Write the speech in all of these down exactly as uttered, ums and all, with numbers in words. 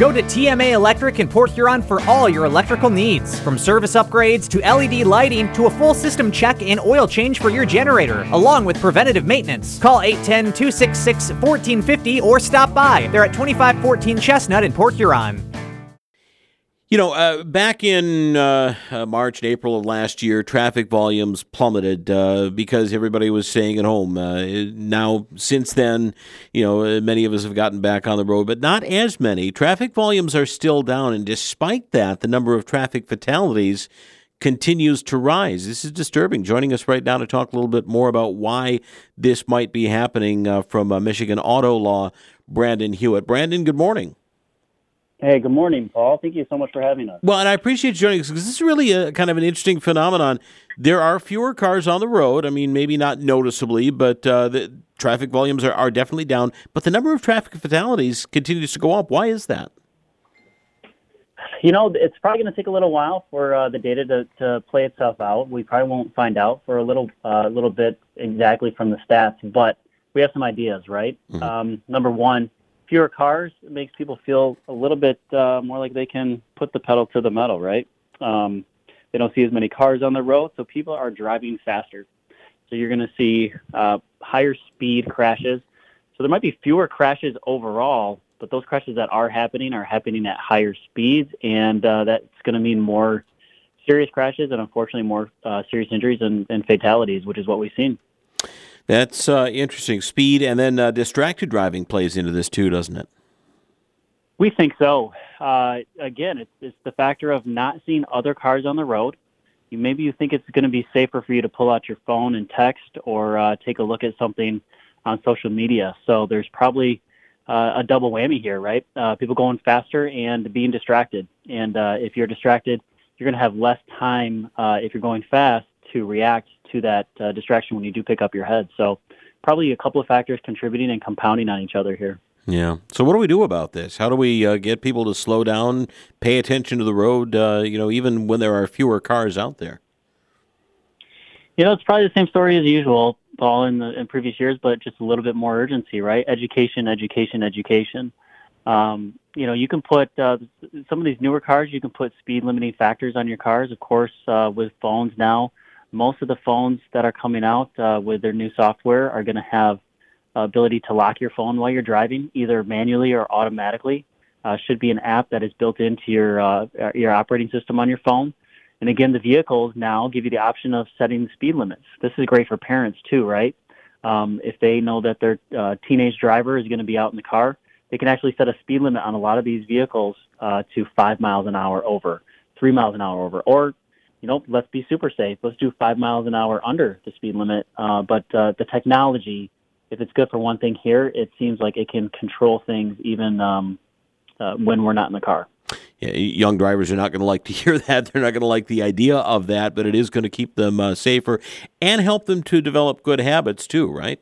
Go to T M A Electric in Port Huron for all your electrical needs. From service upgrades to L E D lighting to a full system check and oil change for your generator, along with preventative maintenance. Call eight one zero, two six six, one four five zero or stop by. They're at twenty-five fourteen Chestnut in Port Huron. You know, uh, back in uh, uh, March and April of last year, traffic volumes plummeted uh, because everybody was staying at home. Uh, now, since then, you know, many of us have gotten back on the road, but not as many. Traffic volumes are still down, and despite that, the number of traffic fatalities continues to rise. This is disturbing. Joining us right now to talk a little bit more about why this might be happening uh, from uh, Michigan Auto Law, Brandon Hewitt. Brandon, good morning. Hey, good morning, Paul. Thank you so much for having us. Well, and I appreciate you joining us because this is really a kind of an interesting phenomenon. There are fewer cars on the road. I mean, maybe not noticeably, but uh, the traffic volumes are, are definitely down. But the number of traffic fatalities continues to go up. Why is that? You know, it's probably going to take a little while for uh, the data to, to play itself out. We probably won't find out for a little uh, little bit exactly from the stats, but we have some ideas, right? Mm-hmm. Um, number one, fewer cars makes people feel a little bit uh, more like they can put the pedal to the metal, right? Um, they don't see as many cars on the road, so people are driving faster. So you're going to see uh, higher speed crashes. So there might be fewer crashes overall, but those crashes that are happening are happening at higher speeds, and uh, that's going to mean more serious crashes and, unfortunately, more uh, serious injuries and, and fatalities, which is what we've seen. That's uh, interesting. Speed and then uh, distracted driving plays into this too, doesn't it? We think so. Uh, again, it's, it's the factor of not seeing other cars on the road. You, maybe you think it's going to be safer for you to pull out your phone and text or uh, take a look at something on social media. So there's probably uh, a double whammy here, right? Uh, people going faster and being distracted. And uh, if you're distracted, you're going to have less time uh, if you're going fast to react to that uh, distraction when you do pick up your head. So probably a couple of factors contributing and compounding on each other here. Yeah. So what do we do about this? How do we uh, get people to slow down, pay attention to the road, uh, you know, even when there are fewer cars out there? You know, it's probably the same story as usual, Paul, in the in previous years, but just a little bit more urgency, right? Education, education, education. Um, you know, you can put uh, some of these newer cars, you can put speed limiting factors on your cars. Of course, uh, with phones now, most of the phones that are coming out uh, with their new software are going to have uh, ability to lock your phone while you're driving, either manually or automatically. Uh, should be an app that is built into your uh, your operating system on your phone. And again, the vehicles now give you the option of setting the speed limits. This is great for parents too, right? Um, if they know that their uh, teenage driver is going to be out in the car, they can actually set a speed limit on a lot of these vehicles uh, to five miles an hour over, three miles an hour over, or you know, let's be super safe. Let's do five miles an hour under the speed limit. Uh, but uh, the technology, if it's good for one thing here, it seems like it can control things even um, uh, when we're not in the car. Yeah, young drivers are not going to like to hear that. They're not going to like the idea of that, but it is going to keep them uh, safer and help them to develop good habits too, right?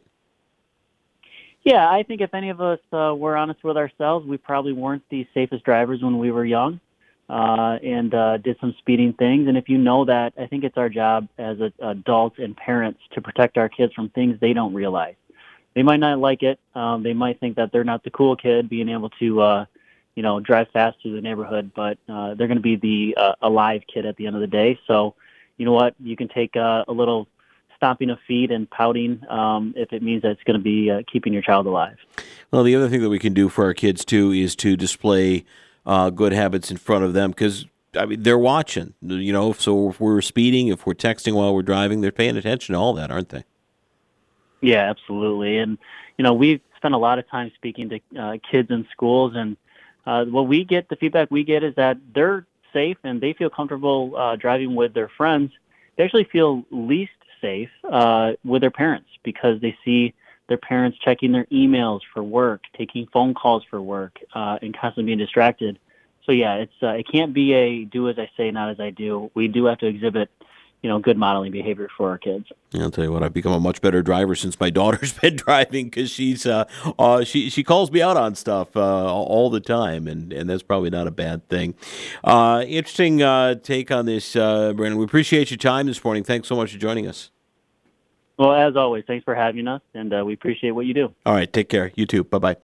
Yeah, I think if any of us uh, were honest with ourselves, we probably weren't the safest drivers when we were young. Uh, and uh, did some speeding things. And if you know that, I think it's our job as a, adults and parents to protect our kids from things they don't realize. They might not like it. Um, they might think that they're not the cool kid being able to, uh, you know, drive fast through the neighborhood, but uh, they're going to be the uh, alive kid at the end of the day. So, you know what? You can take uh, a little stomping of feet and pouting um, if it means that it's going to be uh, keeping your child alive. Well, the other thing that we can do for our kids, too, is to display Uh, good habits in front of them because, I mean, they're watching, you know, so if we're speeding, if we're texting while we're driving, they're paying attention to all that, aren't they? Yeah, absolutely. And, you know, we've spent a lot of time speaking to uh, kids in schools, and uh, what we get, the feedback we get is that they're safe and they feel comfortable uh, driving with their friends. They actually feel least safe uh, with their parents because they see their parents checking their emails for work, taking phone calls for work, uh, and constantly being distracted. So yeah, it's uh, it can't be a do as I say, not as I do. We do have to exhibit, you know, good modeling behavior for our kids. Yeah, I'll tell you what, I've become a much better driver since my daughter's been driving because she's uh, uh, she she calls me out on stuff uh, all the time, and, and that's probably not a bad thing. Uh, interesting uh, take on this, uh, Brandon. We appreciate your time this morning. Thanks so much for joining us. Well, as always, thanks for having us, and uh, we appreciate what you do. All right, take care. You too. Bye-bye.